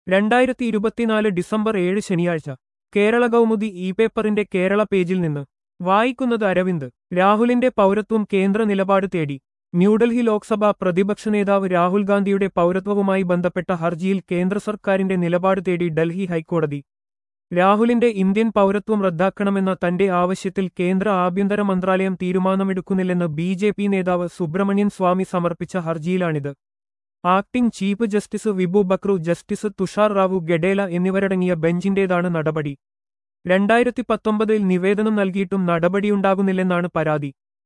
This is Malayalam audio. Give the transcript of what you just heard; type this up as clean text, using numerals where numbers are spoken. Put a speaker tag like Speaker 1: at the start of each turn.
Speaker 1: 2024 ഡിസംബർ 7 ശനിയാഴ്ച കേരള കൗമുദി പേപ്പറിന്റെ കേരള പേജിൽ നിന്ന് വായിക്കുന്നത് അരവിന്ദ്. രാഹുലിന്റെ പൗരത്വം കേന്ദ്ര നിലപാട് തേടി. ന്യൂഡൽഹി ലോക്സഭാ പ്രതിപക്ഷ നേതാവ് രാഹുൽ ഗാന്ധിയുടെ പൗരത്വവുമായി ബന്ധപ്പെട്ട ഹർജിയിൽ കേന്ദ്ര സർക്കാരിന്റെ നിലപാട് തേടി ഡൽഹി ഹൈക്കോടതി. രാഹുലിന്റെ ഇന്ത്യൻ പൗരത്വം റദ്ദാക്കണമെന്ന തന്റെ ആവശ്യത്തിൽ കേന്ദ്ര ആഭ്യന്തര മന്ത്രാലയം തീരുമാനമെടുക്കുന്നില്ലെന്ന് ബി.ജെ.പി. നേതാവ് സുബ്രഹ്മണ്യൻ സ്വാമി സമർപ്പിച്ച ഹർജിയിലാണിത്. Acting chief justice Vibhu Bakhru, justice Tushar Rao Gedela എന്നിവരടങ്ങിയ ബെഞ്ചിന്റേതാണ് നടപടി. 2019 നിവേദനം നൽകിയിട്ടും നടപടിയുണ്ടാകുന്നില്ലെന്നാണ് പരാതി.